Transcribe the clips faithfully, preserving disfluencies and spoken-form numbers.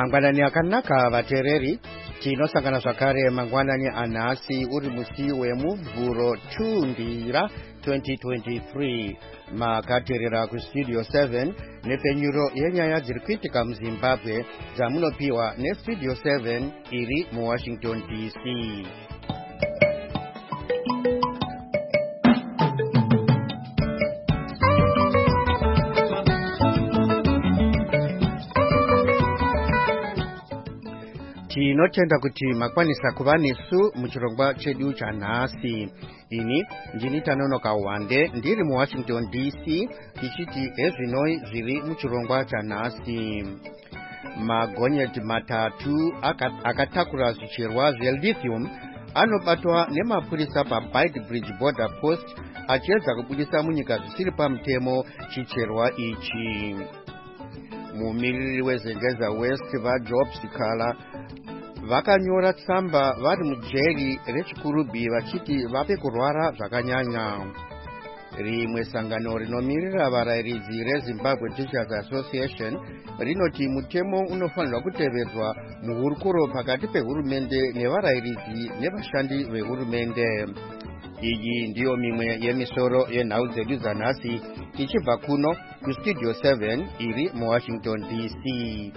Mangwanani akanaka vatereri tinosangana zvakare mangwanani anhasi uri musi wemuvhuro Tundira twenty twenty-three makaterera kustudio seven nepenyuro yenyaya dziri kuitika muZimbabwe dzamunopiwa nestudio seven iri muWashington D C. Tinotenda kuti makwanisa kuva nesu muchirongwa chedu chanhasi. Ini ndini Tanonoka Wande ndiri muWashington D C tichiti ezvinoi zviri muchirongwa chanhasi. Magonyeti matatu akatakura zvicherwa zvelithium anobatwa nemapurisa paBeitbridge border post achiedza kubudisa munyika zvisiri pamutemo chicherwa ichi. Mumiriri weZengeza West vaJob Sikala vakanyora tsamba vari mujeri rechikurubi vachiti vape kurwara zvakanyanya. Rimwe sangano rinomirira varayiridzi reZimbabwe Teachers Association rinoti mutemo unofanirwa kutevedzwa muhurukuro pakati pehurumende nevarayiridzi nevashandi vehurumende. Iyi ndiyo mimwe yemisoro yenhau dzedu dzanhasi tichibva kuno kustudio seven iri muWashington D C.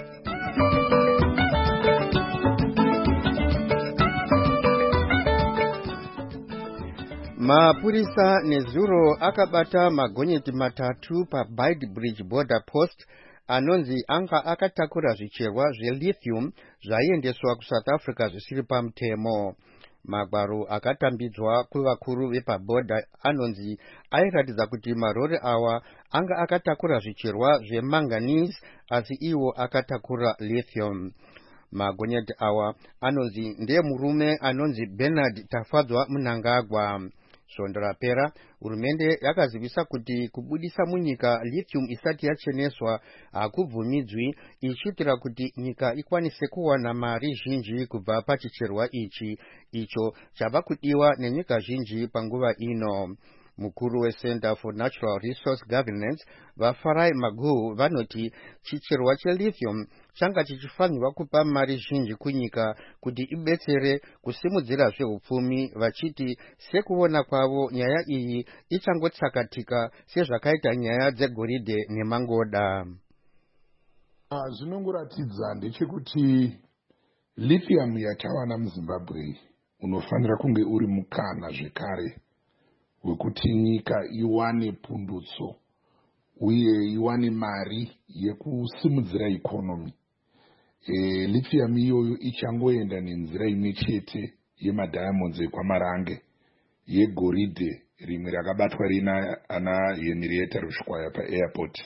Mapurisa nezuro akabata magonyeti matatu paBeitbridge border post anonzi anga akatakura zvicherwa zvelithium zvaiendeswa kuSouth Africa zvisiri pamutemo. Magwaro akatambidzwa kuvakuru vepabhodha anonzi airatidza kuti marori awa anga akatakura zvicherwa zvemanganese asi iwo akatakura lithium. Magonyeti awa anonzi ndeemurume anonzi Bernard Tafadzwa Mnangagwa. Svondo rapera hurumende yakazivisa kuti kubudisa munyika lithium isati yacheneswa hakubvumidzwi ichiitira kuti nyika ikwanise kuwana mari zhinji kubva pachicherwa ichi icho chava kudiwa nenyika zhinji panguva ino. Mukuru weCenter for Natural Resource Governance vaFarai Maguhu vanoti chicherwa chelithium changa chichifanirwa kupa mari zhinji kunyika kuti ibetsere kusimudzira zvehupfumi vachiti sekuona kwavo nyaya iyi ichangotsakatika sezvakaita nyaya dzegoridhe nemangoda. Zvinongoratidza ndechekuti lithium yatawana muZimbabwe unofanira kunge uri mukana zvekare wekuti nyika iwane pundutso uye iwane mari yekusimudzira ikonomi. E, lithium iyoyo ichangoenda nenzira imwe chete yemadiamonds ekwamarange yegoridhe rimwe rakabatwa rina ana Henrietta Rushwaya paairport.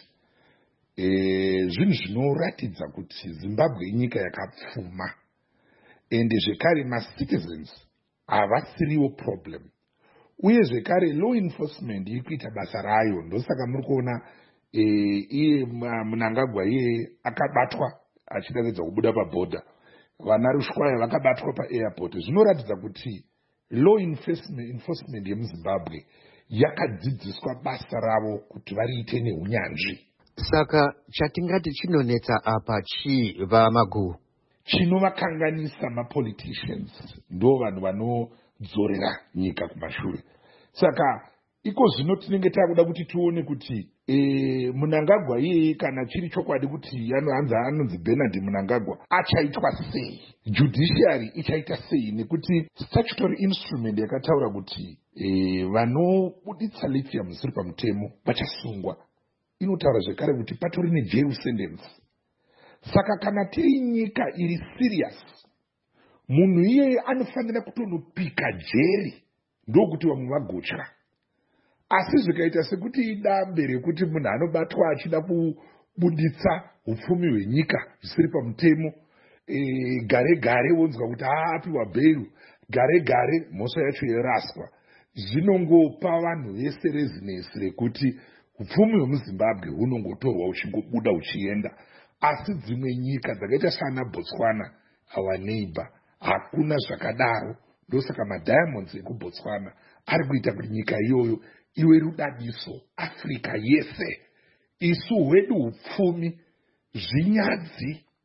E, zvinhu zvinoratidza kuti Zimbabwe inyika yakapfuma ende zvekare macitizens havasiriwo problem. Uye zvekare law enforcement ikuita basa rayo, ndosaka muri kuona e, iye Mnangagwa iye akabatwa achidavedza kubuda pabhodha, vana Rushwaya vakabatwa paairport. Zvinoratidza kuti law enforcement, enforcement yemuZimbabwe yakadzidziswa basa ravo kuti variite neunyanzvi. Saka chatingati chinonetsa apa chii vaMaguhu? Chinovakanganisa mapoliticians ndo vanhu vanodzorera nyika kumashure. Saka iko zvino tinenge takuda kuti tuone kuti e, Mnangagwa iye kana chiri chokwadi kuti anonzi anonzi Bernard Mnangagwa achaitwa sei, judiciary ichaita sei, nekuti statutory instrument yakataura kuti e, vanobuditsa lithium zvisiri pamutemo vachasungwa. Inotaura zvekare kuti patori nejail sentence. Saka kana tiri nyika iri serious, munhu iyeye anofanira kutonopika jeri ndokuti vamwe vagotya. Asi zvikaita sekuti idambe rekuti munhu anobatwa achida kubuditsa hupfumi hwenyika zvisiri pamutemo, e, gare gare wonzwa kuti aapiwa bheiru, gare gare mhosva yacho yeraswa. Zvinongopa vanhu vese rezinesi rekuti hupfumi hwemuZimbabwe hunongotorwa uchingobuda uchienda. Asi dzimwe nyika dzakaita sana Botswana, our neighbor, hakuna zvakadaro. Ndosaka madiamonds ekuBotswana ari kuita kuti nyika iyoyo iwe rudadiso. Afrika yese isu hwedu hupfumi, zvinyadzi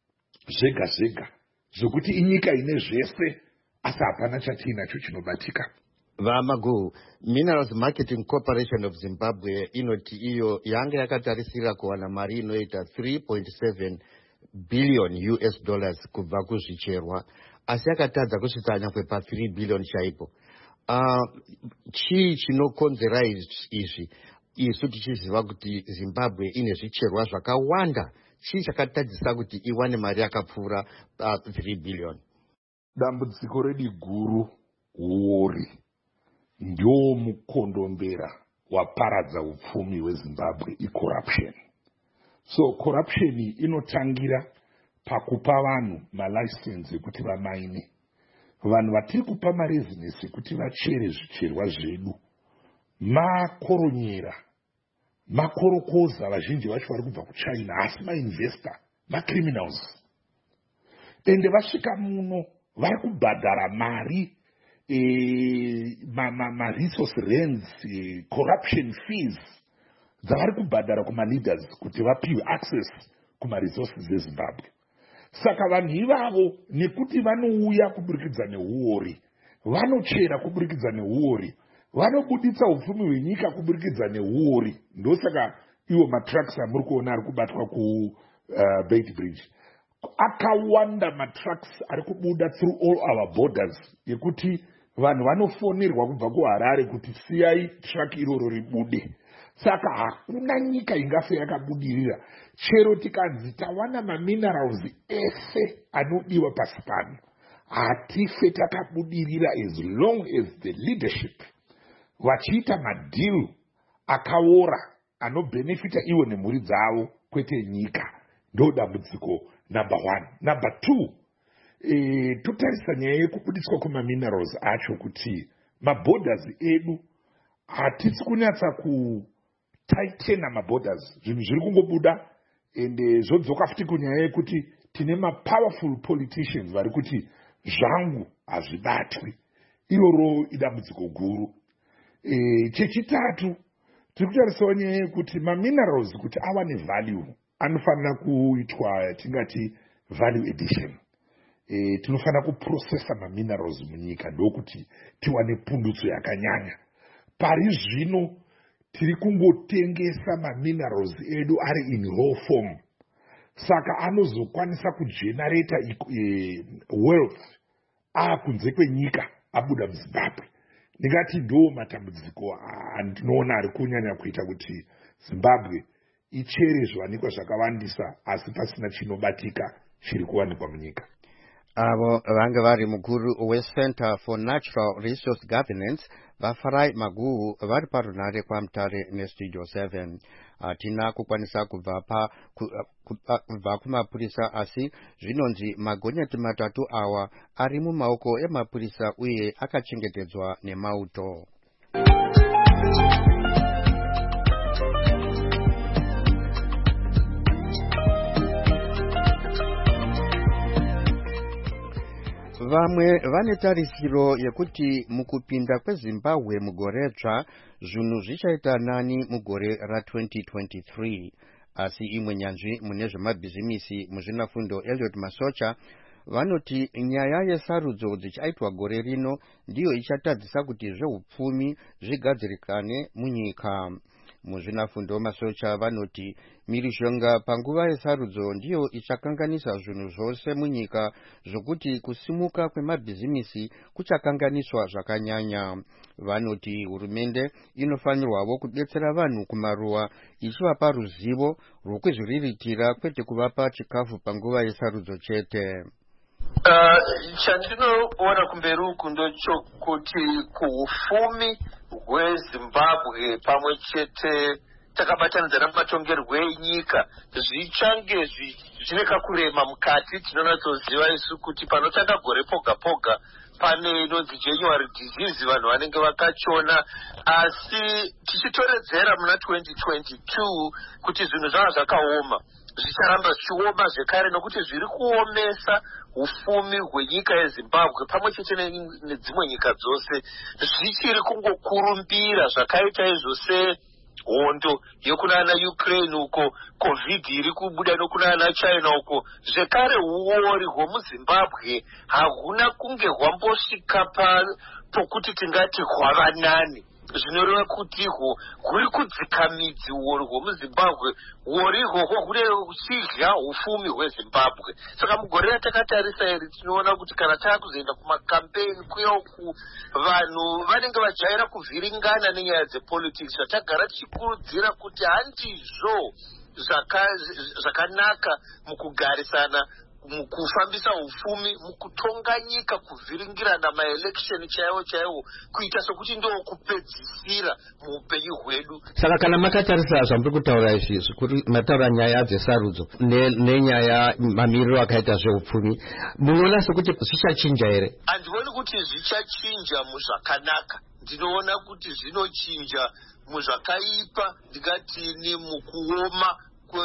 zvega zvega zvokuti inyika ine zvese asi hapana chatiinacho chinobatika. Vamagu, Minerals Marketing Corporation of Zimbabwe inoti iyo yanga yakatarisira kuwana mari inoita three point seven billion U S dollars kubva kuzvicherwa, asi yakatadza kusvitsanya kwepa three billion chaipo. Uh, chii chinokonzera izvi? Isu tichiziva kuti Zimbabwe ine zvicherwa zvakawanda. Chii chakatadzisa kuti iwane mari yakapfuura uh, three billion? Dambudziko redu guru huori ndio mukondombera waparadza upfumi hweZimbabwe icorruption. So corruption inotangira pakupa vanhu malicense ekuti vamaine. Vanhu vatiri kupa marezinesi kuti vachere zvicherwa zvedu makoronyera, makorokoza, vazhinji vacho vari kubva kuChina, asi mainvestor, macriminals. Ende vasvika muno vari kubhadhara mari e, ma, ma, ma resource rents, e, corruption fees dzavari kubhadhara kuma-leaders kuti vapiwe access kuma-resources eZimbabwe. Saka vanhu ivavo nekuti vanouya kuburikidza neuori, vanochera kuburikidza neuori, vanobuditsa upfumi hwenyika kuburikidza neuori. Ndosaka iwo matrucks amuri kuona ari kubatwa ku uh, Beit Bridge. Akawanda matrucks ari kubuda through all our borders yekuti vanhu vanofonerwa kubva kuHarare kuti siyai truck iroro ribude. Saka hakuna nyika ingafe yakabudirira chero tikanzi tawana maminerals ese anodiwa pasi pano. Hatife takabudirira as long as the leadership vachiita madeal akaora anobenefita iwo nemhuri dzavo kwete nyika. Ndo dambudziko number one. Number two, e, totarisa nyaya yekubudiswa kwemaminerals acho kuti maborders edu hatisi kunyatsa kutaitena maborders. Zvinhu zviri kungobuda ende zvodzoka futi kunyaya yekuti tine mapowerful politicians vari kuti zvangu hazvibatwi. Iroro idambudziko guru. E, chechitatu, tiri kutarisawo nyaya yekuti maminerals kuti awane value anofanira kuitwa tingati value addition. E, tinofanira kuprocessa maminerals munyika ndokuti tiwane pundutso yakanyanya. Pari zvino tiri kungotengesa maminerals edu ari in raw form. Saka anozokwanisa kugenerata e, wealth akunze kwenyika abuda muZimbabwe. Ndingati ndo matambudziko andinoona ari kunyanya kuita kuti Zimbabwe ichere zviwanikwa zvakawandisa asi pasina chinobatika chiri kuwanikwa munyika. Avo vanga vari mukuru weCenter for Natural Resource Governance vaFarai Maguhu vari parunare kwaMutare neStudio seven. Hatina kukwanisa kubva pa kubva kumapurisa asi zvinonzi magonyeti matatu awa ari mumaoko emapurisa uye akachengetedzwa nemauto. Vamwe vane tarisiro yekuti mukupinda kweZimbabwe mugore dzva zvinhu zvichaita nani mugore ra twenty twenty-three. Asi imwe nyanzvi mune zvemabhizimisi muzvinafundo Elliot Masocha vanoti nyaya yesarudzo dzichaitwa gore rino ndiyo ichatadzisa kuti zveupfumi zvigadzirikane munyika. Muzvinafundo Masocha vanoti mhirizhonga panguva yesarudzo ndiyo ichakanganisa zvinhu zvose munyika zvokuti kusimuka kwemabhizimisi kuchakanganiswa zvakanyanya. Vanoti hurumende inofanirwawo kudetsera vanhu kumaruwa ichivapa ruzivo rwokuzviriritira kwete kuvapa chikafu panguva yesarudzo chete. Uh, chandinoona kumberi uku ndochokuti kuufumi hweZimbabwe pamwe chete takabatanidzana mumatongerwo enyika zvichange zvichine kakurema mukati. Tinonatsoziva isu kuti panotanga gore poga poga pane inonzi January disease vanhu vanenge vakachona, asi tichitoredzera muna twenty twenty-two kuti zvinhu zvava zvakaoma zvicharamba zvichioma zvekare nokuti zviri kuomesa ufumi hwenyika yeZimbabwe pamwe chete nedzimwe nyika dzose. Zvichiri kungokurumbira zvakaita izvo hondo yekunana Ukraine uko, covid iri kubuda nokunana China uko, zvekare uori hwemuZimbabwe hahuna kunge hwambosvika pa pokuti tingati hwava nani. Zvinoreva kuti ho huri kudzika midzi uori hwemuZimbabwe, uori ihwohwo huri kuchidya ufumi hweZimbabwe. Saka mugore ratakatarisa iri tinoona kuti kana taakuzoenda kumakampeni kuya uku vanhu vanenge vajaira kuvhiringana nenyaya dzepolitics, zvatagara tichikurudzira kuti handizvo zvakanaka mukugarisana, mukufambisa ufumi, mukutonga nyika, kuvhiringirana maelection chaiwo chaiwo, kuita sokuti ndo kupedzisira muupenyu hwedu. Saka kana makatarisa zvamuri kutaura izvi zvikuru, mataura nyaya dzesarudzo nenyaya mamiriro akaita zveupfumi, munoona sokuti zvichachinja here? Handivoni kuti zvichachinja muzvakanaka, ndinoona kuti zvinochinja muzvakaipa, ndingatini mukuoma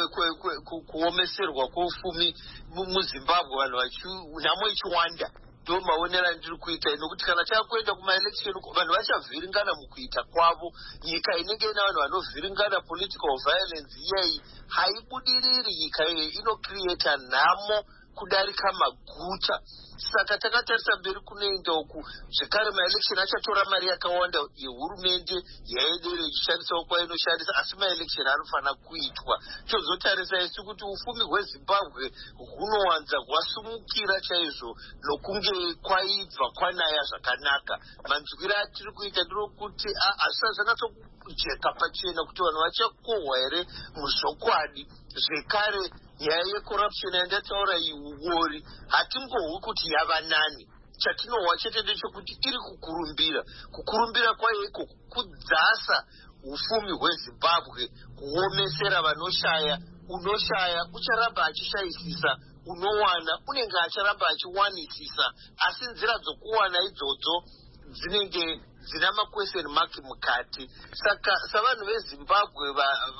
kuomeserwa kwofumi muZimbabwe, vanhu nhamo ichiwanda. Ndo maonera ndiri kuita nokuti kana takuenda kumaelection vanhu vachavhiringana mukuita kwavo. Nyika inenge ina vanhu vanovhiringana, political violence iyeyi haibudiriri. Nyika iyi inocreata nhamo kudarika maguta. Saka takatarisa mberi kunoenda uku, zvekare maelection achatora mari yakawanda yehurumende yaedere ichishandisawo kwainoshandisa, asi maelection anofanira kuitwa. Tozotarisa isu kuti ufumi hweZimbabwe hunowanza hwasumukira chaizvo nokunge kwaibva kwanaya zvakanaka. Manzwiro atiri kuita nderokuti hazvisati zvakatsojeka pachena kuti vanhu vachakohwa here muzvokwadi. Zvekare nyaya yecorruption yandataura iuori hatingohwi kuti yava nani. Chatinohwa chete ndechekuti iri kukurumbira. Kukurumbira kwayo iko kudzasa ufumi hweZimbabwe, kuomesera vanoshaya. Unoshaya ucharamba achishayisisa, unowana unenge acharamba achiwanisisa, asi nzira dzokuwana idzodzo dzinenge dzina maquestion mark mukati. Saka savanhu veZimbabwe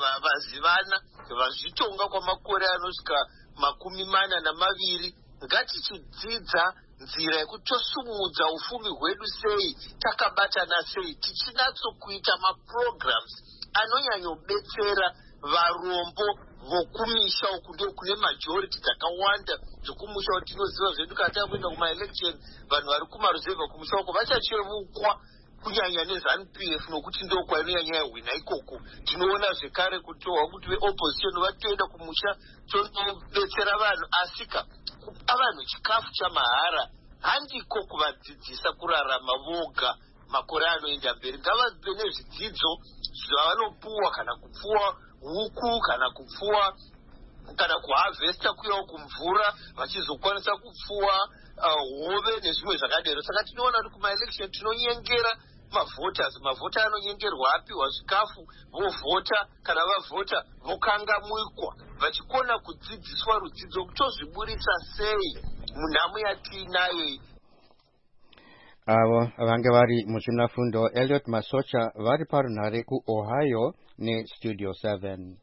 vazivana vazvitonga kwamakore anosvika makumi mana namaviri, ngatichidzidza nzira yekuti tosumudza ufumi hwedu sei, takabatana sei, tichinatsokuita maprograms anonyanyobetsera varombo vokumisha uku ndio kune majority dzakawanda dzokumusha. Kuti tinoziva zvedu kana takuenda kumaelection vanhu vari kumaruzevha kumusha uko vachachevukwa kunyanya neZANU-P F nokuti ndo kwainonyanya yahwina ikoko. Tinoona zvekare kutohwa kuti veopposition vatoenda kumusha tonobetsera vanhu, asika kupa vanhu chikafu chamahara handiko kuvadzidzisa kurarama voga makore anoenda mberi. Ngavave nezvidzidzo zvavanopuwa, kana kupfuwa huku, kana kupfuwa, kana kuhavhesta kuyawo kumvura, vachizokwanisa kupfuwa hove nezvimwe zvakadero. Saka tinoona kuti kumaelection tinonyengera mavoters. Mavota anonyengerwa apiwa zvikafu, vovhota, kana vavhota vokangamukwa, vachikona kudzidziswa rudzidzo kutozviburisa sei munhamo yatiinayo. Avo vange vari muchinafundo Elliot Masocha vari parunhare kuOhio neStudio seven.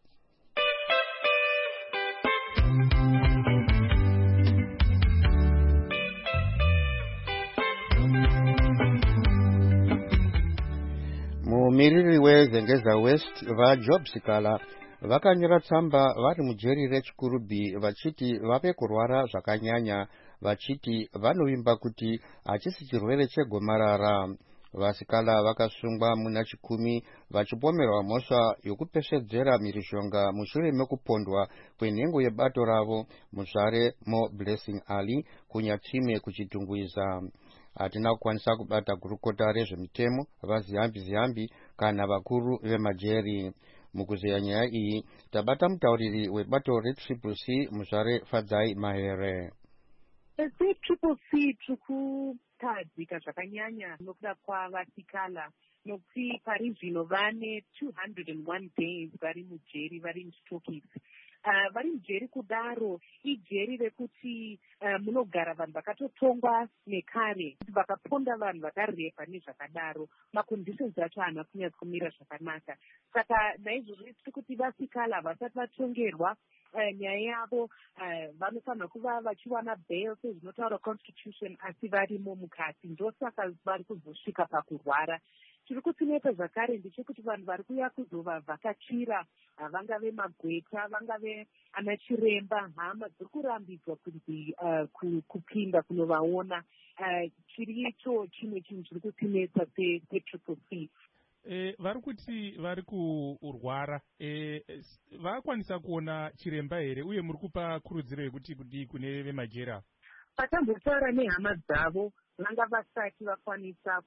Mumiriri weZengeza West vaJob Sikala vakanyora tsamba vari mujeri reChikurubi vachiti vave kurwara zvakanyanya, vachiti vanovimba kuti hachisi chirwere chegomarara. Vasikala vakasungwa muna chikumi vachipomerwa mhosva yokupesvedzera mhirizhonga mushure mekupondwa kwenhengo yebato ravo muzvare Mo Blessing Ali kunyatsime kuchitungwiza. Hatina kukwanisa kubata gurukota rezvemitemo, vaziyambi ziyambi kana vakuru vemajeri. Mukuzeya nyaya iyi tabata mutauriri webato reTriple C muzvare Fadzai Mahere. seTriple C tikutadzika zvakanyanya nokuda kwavasikala nokuti pari zvino vane two hundred one days vari mujeri, vari muchitokisi. Uh, vari mujeri kudaro ijeri rekuti uh, munogara vanhu vakatotongwa nekare, vakaponda vanhu vakarepa nezvakadaro, maconditions acho haana kunyatsa kumira zvakanaka. Saka naizvozvo tiri kuti vasikala vasati vatongerwa uh, nyaya yavo uh, vanofanira kuva vachiwana bail sezvinotaura constitution, asi varimo mukati. Ndosaka vari kuzosvika pakurwara. chiri kutineta zvakare ndechekuti vanhu vari kuya kuzovavhakachira, vangave magweta, vangave ana chiremba, hama dziri kurambidzwa kunzi uh, kupinda kunovaona. Uh, chiri icho chimwe chinhu chiri kutinetsa setriple C. Eh, vari kuti vari kurwara eh, vakwanisa kuona chiremba here, uye muri kupa kurudziro yekuti kudii kune vemajera? Vatambotaura nehama dzavo vanga vasati vakwanisa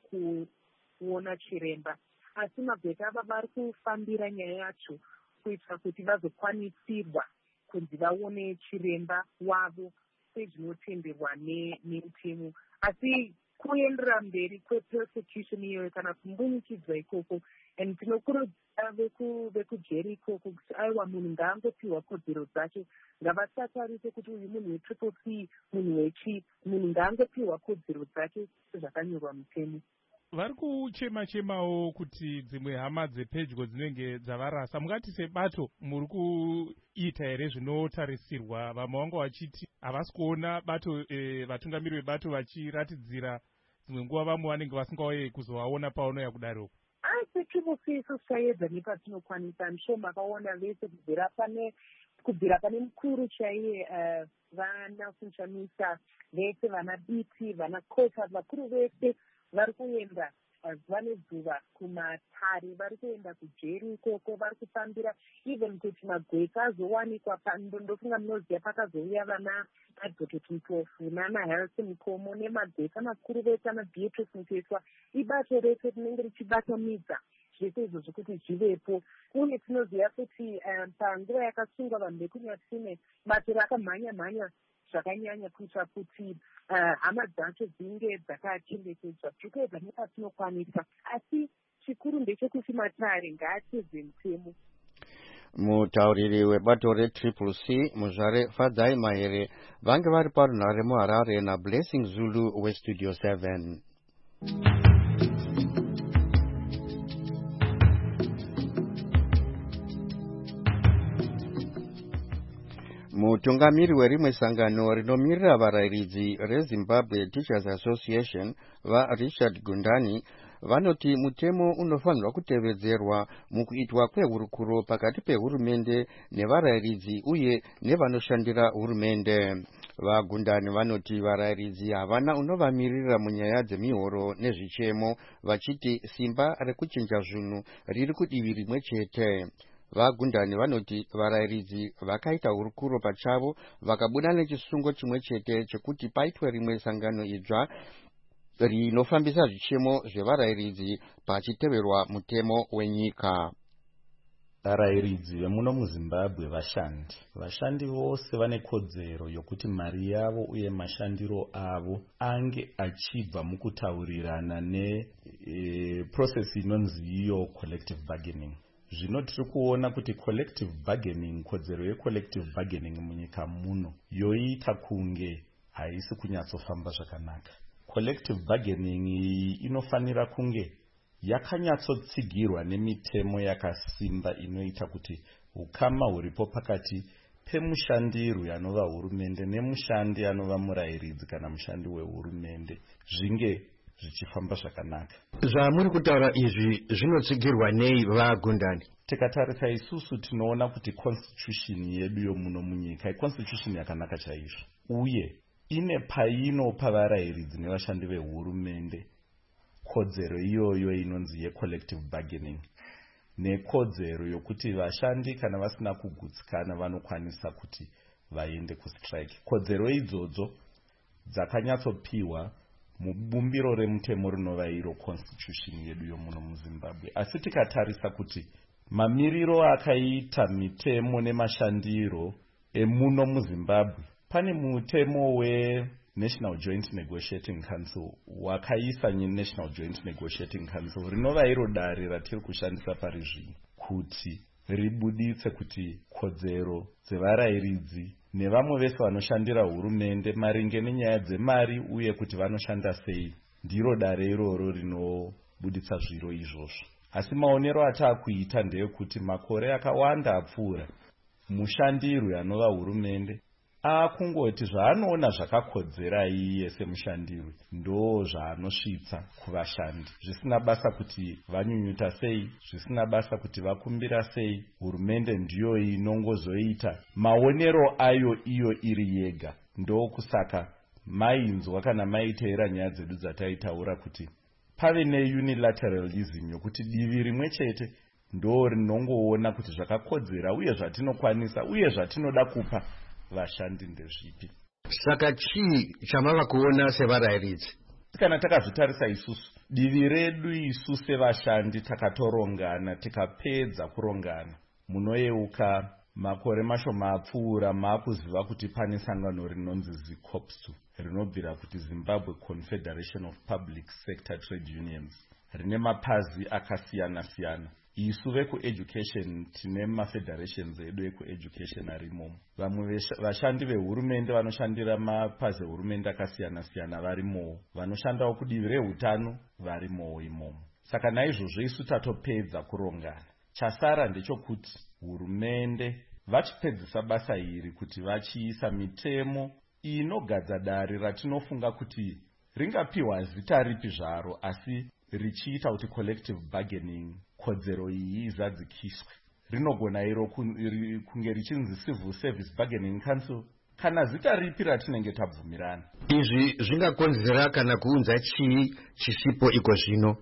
kuona chiremba, asi magweta ava vari kufambira nyaya yacho kuitira kuti vazokwanisirwa kunzi vaone chiremba wavo sezvinotenderwa nemutemo. Asi kuendera mberi kwepersecution iyoyo kana kumbunikidzwa ikoko, and tinokurudzira vekujeri ikoko kuti aiwa munhu ngaangopiwa kodzero dzacho, ngavasatarise kuti uyu munhu wetriple C, munhu wechi, munhu ngaangopiwa kodzero dzacho sezvakanyorwa mutemo. Vari kuchema-chemawo kuti dzimwe hama dzepedyo dzinenge dzavarasa. Mungati sebato muri kuita here zvinotarisirwa? Vamwe vangu vachiti havasi kuona bato, e, vatungamiri vebato vachiratidzira dzimwe nguva vamwe vanenge vasingauye kuzovaona paunouya kudaroko. Asi triple C isu tichaedza nepatinokwanisa. Msho makaona vese kubvira pane kubvira pane mukuru chaiye uh, vaNelson Chamisa, vese vana Biti, vana Kota, vakuru vese vari kuenda zuva nezuva kumatare, vari kuenda kujeri ikoko, vari kufambira even kuti magweta azowanikwa. Ndofunga munoziva pakazouya vana Advocate Mpofu nana Harrison Mkomo nemagweta makuru vese ana Beatrice Mtetwa. Ibato rese rinenge richibatanidza zvese izvozvo kuti zvivepo, uye tinoziva kuti um, panguva yakasungwa vanhu vekunyatine bato rakamhanya-mhanya zvakanyanya kuitira kuti hama uh, dzacho dzinge dzakachengetedzwa. Tikuedza nepatinokwanisa, asi chikuru ndechekuti matare ngaatedze mutemo. Mutauriri webato retriple C Muzvare Fadzai Mahere vange vari parunhare muHarare naBlessing Zulu weStudio seven. Mutungamiri werimwe sangano rinomirira varayiridzi reZimbabwe Teachers Association vaRichard Gundani vanoti mutemo unofanirwa kutevedzerwa mukuitwa kwehurukuro pakati pehurumende nevarayiridzi uye nevanoshandira hurumende. VaGundani vanoti varayiridzi havana unovamirira munyaya dzemihoro nezvichemo, vachiti simba rekuchinja zvinhu riri kudivi rimwe chete. VaGundani vanoti varayiridzi vakaita hurukuro pachavo vakabuda nechisungo chimwe chete chekuti paitwe rimwe sangano idzva rinofambisa zvichemo zvevarayiridzi pachiteverwa mutemo wenyika. Varayiridzi vemuno muZimbabwe vashandi. Vashandi vose vane kodzero yokuti mari yavo uye mashandiro avo ange achibva mukutaurirana ne e, process inonzi iyo collective bargaining. Zvino tiri kuona kuti collective bargaining, kodzero yecollective bargaining munyika muno yoita kunge haisi kunyatsofamba zvakanaka. Collective bargaining inofanira kunge yakanyatsotsigirwa nemitemo yakasimba inoita kuti ukama huripo pakati pemushandiro anova hurumende nemushandi anova murayiridzi kana mushandi wehurumende zvinge zvichifamba zvakanaka. Zvamuri kutaura izvi zvinotsigirwa nei vaGundani? Tikatarisa isusu tinoona kuti constitution yedu yomuno munyika iconstitution yakanaka chaizvo, uye ine painopa varayiridzi nevashandi vehurumende kodzero iyoyo inonzi yecollective bargaining, nekodzero yokuti vashandi kana vasina kugutsikana vanokwanisa kuti vaende kustrike. Kodzero idzodzo dzakanyatsopiwa mubumbiro remutemo rinova iro constitution yedu yomuno muZimbabwe. Asi tikatarisa kuti mamiriro akaita mitemo nemashandiro emuno muZimbabwe, pane mutemo weNational Joint Negotiating Council wakaisa National Joint Negotiating Council rinova iro dare ratiri kushandisa pari zvino kuti ribuditse kuti kodzero dzevarayiridzi nevamwe vese vanoshandira hurumende maringe nenyaya dzemari uye kuti vanoshanda sei, ndiro dare iroro rinobuditsa zviro izvozvo. Asi maonero ataakuita ndeyekuti makore akawanda apfuura mushandiro anova hurumende akungoti zvaanoona zvakakodzera iye semushandiri ndo zvaanosvitsa kuvashandi, zvisina basa kuti vanyunyuta sei, zvisina basa kuti vakumbira sei. Hurumende ndiyo inongozoita maonero ayo iyo iri yega. Ndokusaka mainzwa kana maiteera nyaya dzedu dzataitaura kuti pave neunilateralism yokuti divi rimwe chete ndo rinongoona kuti zvakakodzera uye zvatinokwanisa uye zvatinoda kupa vashandi ndezvipi. Saka chii chamava kuona sevarayiridzi? Kana takazvitarisa isusu, divi redu isu sevashandi takatorongana, tikapedza kurongana, munoyeuka makore mashoma apfuura maakuziva kuti pane sangano rinonzi ZICOPSU rinobvira kuti Zimbabwe Confederation of Public Sector Trade Unions, rine mapazi akasiyana siyana. Isu vekueducation tine mafederations edu ekueducation arimo. Vamwe vashandi vehurumende vanoshandira mapazi ehurumende akasiyana siyana varimo, vanoshandawo kudivi rehutano varimo imomo. Saka naizvozvo isu tatopedza kurongana. Chasara ndechokuti hurumende vachipedzisa basa iri kuti vachiisa mitemo inogadza dare ratinofunga kuti ringapiwa zita ripi zvaro asi richiita kuti collective bargaining kodzero iyi izadzikiswe. Rinogona iro kunge richinzi Civil Service Bargaining Council kana zita ripi ratinenge tabvumirana. Izvi zvingakonzera kana kuunza chii chisipo iko zvino?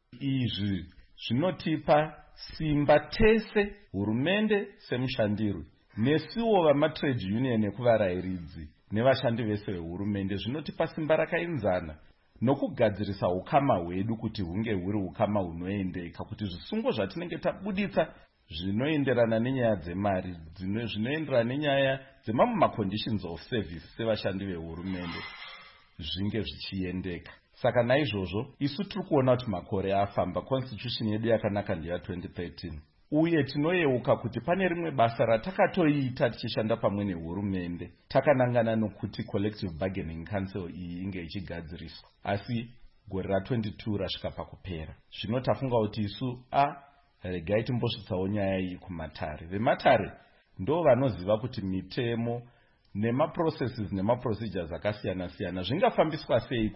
Izvi zvinotipa simba tese, hurumende semushandirwi nesuwo vamatrade union ekuvarayiridzi nevashandi vese vehurumende, zvinotipa simba rakainzana nokugadzirisa ukama hwedu kuti hunge huri ukama hunoendeka, kuti zvisungo zvatinenge tabuditsa zvinoenderana nenyaya dzemari, zvinoenderana nenyaya dzemamwe maconditions of service sevashandi vehurumende zvinge zvichiendeka. Saka naizvozvo isu tiri kuona kuti makore afamba, constitution yedu yakanaka ndiya twenty thirteen, uye tinoyeuka kuti pane rimwe basa ratakatoita tichishanda pamwe nehurumende, takanangana nokuti collective bargaining council iyi inge ichigadziriswa, asi gore ra twenty two rasvika pakupera. Zvino tafunga kuti isu a regai timbosvitsawo nyaya iyi kumatare. Vematare ndo vanoziva kuti mitemo nemaprocesses nemaprocedures akasiyana siyana zvingafambiswa sei.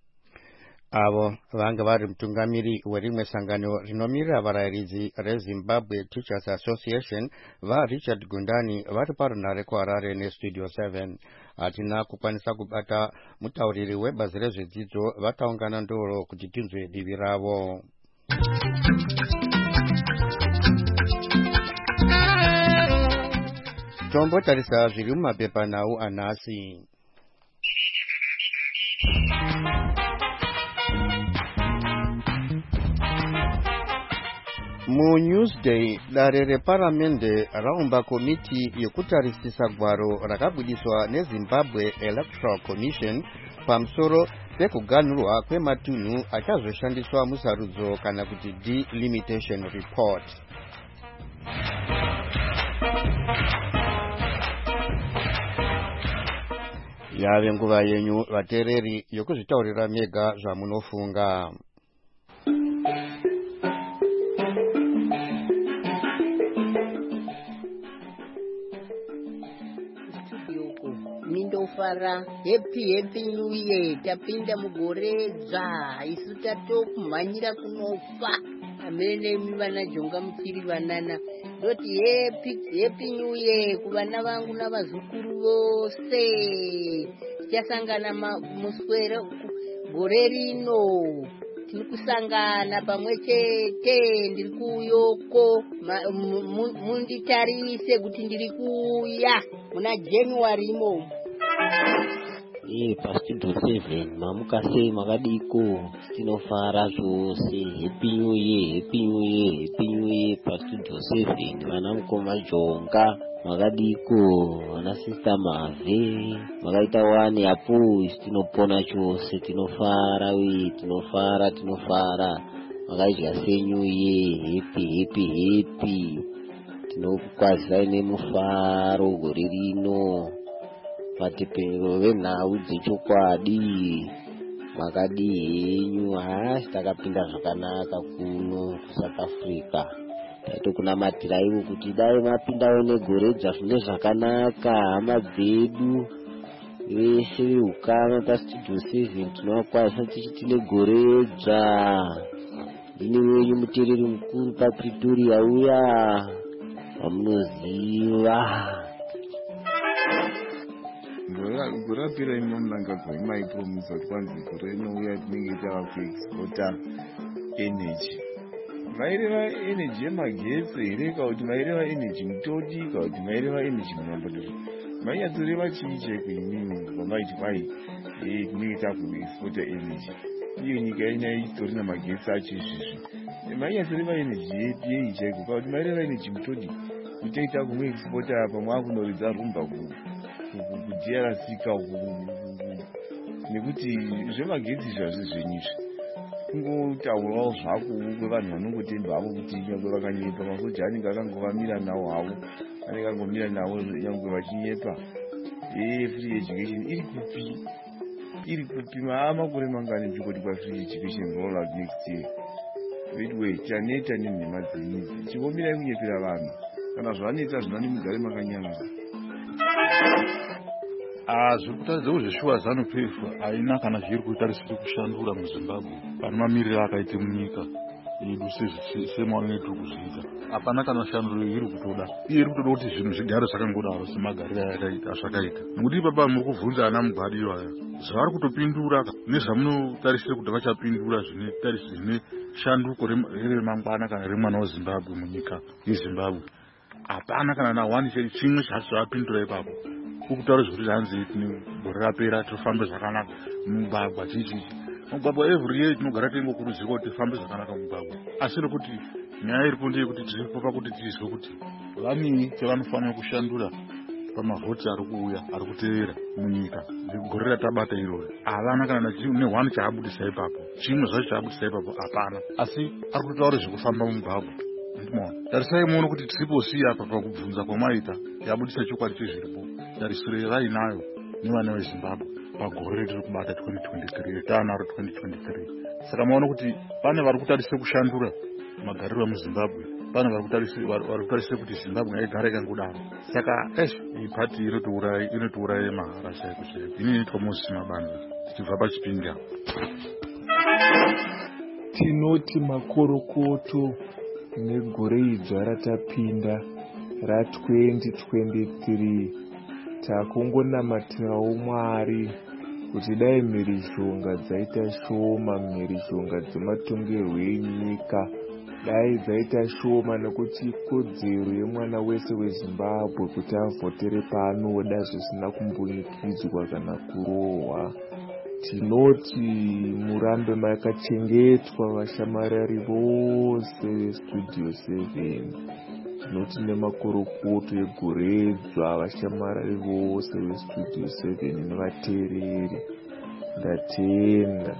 Avo vanga vari mutungamiri werimwe sangano rinomirira varayiridzi reZimbabwe Teachers Association va Richard Gundani vari parunhare kuHarare neStudio seven. Hatina kukwanisa kubata mutauriri webazi rezvedzidzo, vataungana ndoro kuti tinzwe divi ravo. Tombotarisa zviri mumapepa nhau anhasi. Mu Newsday, dare reparamende raumba komiti yekutarisisa gwaro rakabudiswa neZimbabwe Electoral Commission pamusoro pekuganhurwa kwematunhu achazoshandiswa musarudzo kana kuti delimitation report. Yave nguva yenyu vateereri yokuzvitaurira mega zvamunofunga. Mindofara happy happy new year, tapinda mugore dzva isu tatokumhanyira kunofa. Amene mivana jonga mukiri vanana doti happy happy new year kuvana vangu navazukuru vose. Tichasangana muswera gore rino, tiri kusangana pamwe chete. Ndiri kuyoko, munditarise kuti ndiri kuya muna January imo. Eh, pastudio seven mamuka sei makadiko tinofara zvose. Happy new year, happy new year, happy new year pastudio seven. Vana mukoma jonga makadiko, vana sister Mave makaita wani apo tinopona chose, tinofara we, tinofara tinofara makaita sei new year, happy happy happy. Tinokwazisa nemufaro gore rino. Vatipero venhau dzechokwadi makadi henyu. Hasi takapinda zvakanaka kuno kuSouth Africa. taitokunamatira ivo kuti dai mapindawo negore dzazvine zvakanaka. Hama dzedu veshe veukama pastudio seven tinovakwazisa tichiti negore dzva. Ndini wenyu muteereri mukuru paPretoria uya wamunoziva. Gore rapera ino munangagwa imaipromisa kuti kwanzi gore inouya tinenge tava kuexpota energy. Maireva energy yemagetsi here kana kuti maireva energy mutoti kana kuti maireva energy munambodoro mainyatoreva chii chaiko imimi vamaiti kwai tinenge takuexpota energy iyo nyika inyaya itori namagetsi acho izvizvi mainyatoreva energy yei chaiko kana kuti maireva energy mutodi kutoita kumuexpota pamwe akunoridza rumba kudiyarasika nekuti zvemagetsi zvazvi zvenyizvi kungotaurawo zvako kwevanhu vanongotemba havo kuti nyangwe vakanyepa masoja anenge akangovamira nawo havo anenge angomira nawo nyangwe vachinyepa. Free education iri kupi iri kupi maa makore mangani ndikoti kwafree education roll out next year. Wait wait taneta nenhema dzinidzi chingomira kunyepera vanhu kana zvanetsa zvinani mugare makanyamara. Zviri kutaridza kuti zveshuwa zanu P F haina kana zviri kutarisiri kushandura muZimbabwe pane mamiriro akaite munyika yedu semaonero tiri kuzviita. Hapana kana shanduro iri kutoda iye iri kutoda kuti zvinhu zvigare zvakangodaro semagariro azvakaita. Nokuti ipapa muri kubvunza ana mugwadiyo aya zvavari kutopindura nezvamunotarisira kuti vachapindura zvine shanduko remangwana kana remwana weZimbabwe munyika yeZimbabwe. Hapana kana na one chimwe zvacho zvavapindura ipapo. Kutaura zvekuti zvanzi gore rapera tofamba zvakanaka mugwagwa chichi mugwagwa every year tinogara tingokurudzirwa kuti tifambe zvakanaka mugwagwa. Asi nekuti nyaya iripo ndeyekuti tiripo pakuti tizwe kuti vamii chavanofanira kushandura pamavhoti ari kuuya ari kutevera munyika gore ratabata iroro. Havana kana nehwani chaabudisa ipapo chimwe zvacho chaabudisa ipapo hapana. Asi ari kutaura zvekufamba mugwagwa. Tarisai muone kuti triple C apa pakubvunza kwamaita yabudisa chokwadi chezviripo tarisiro vainayo nevana veZimbabwe pagore retiri kubata twenty twenty-three retanaro twenty twenty-three. Saka maona kuti pane vari kutarisira kushandura magariro emuZimbabwe, pane vari kutarisira kuti Zimbabwe ngaigare ikangodaro. Saka iyi pati inotiuraya mahara chaiko chaiko. Ini inoitwa Moses Mabanda tichibva paChipinge. Tinoti makorokoto negore idzva ratapinda ra-twenty twenty-three takungonamatirawo Mwari kuti dai mhirizhonga dzaita shoma, mhirizhonga dzematongerwo enyika dai dzaita shoma, nekuti ikodzero yemwana wese weZimbabwe kuti avhotere paanoda zvisina kumbunyikidzwa kana kurohwa. Tinoti murambe makachengetwa vashamarari vose veStudio seven. Tinoti nemakorokoto egoredzva vashamarari vose veStudio seven nevateereri. Ndatenda.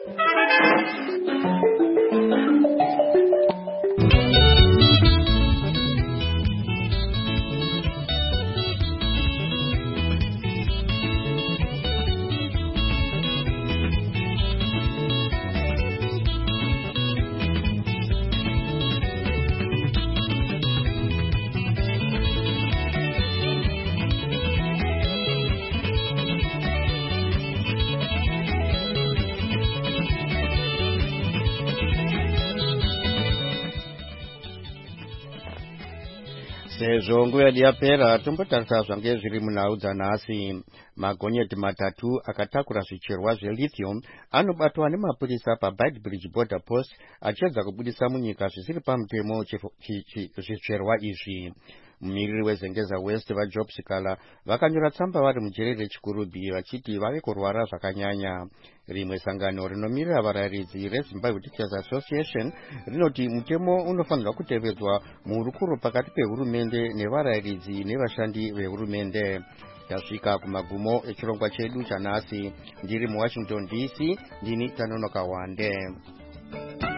Sezvo nguva yedu yapera tombotarisa zvange zviri munhau dzanhasi. Magonyeti matatu akatakura zvicherwa zvelithium anobatwa nemapurisa paBeitbridge border post achiedza kubudisa munyika zvisiri pamutemo zvicherwa izvi. Mumiriri weZengeza West vaJob Sikala vakanyora tsamba vari mujere reChikurubi vachiti vave kurwara zvakanyanya. Rimwe sangano rinomirira varayiridzi reZimbabwe Teachers Association rinoti mutemo unofanirwa kutevedzwa muhurukuro pakati pehurumende nevarayiridzi nevashandi vehurumende. Tasvika kumagumo echirongwa chedu chanhasi. Ndiri muWashington D C, ndini Tanonoka Wande.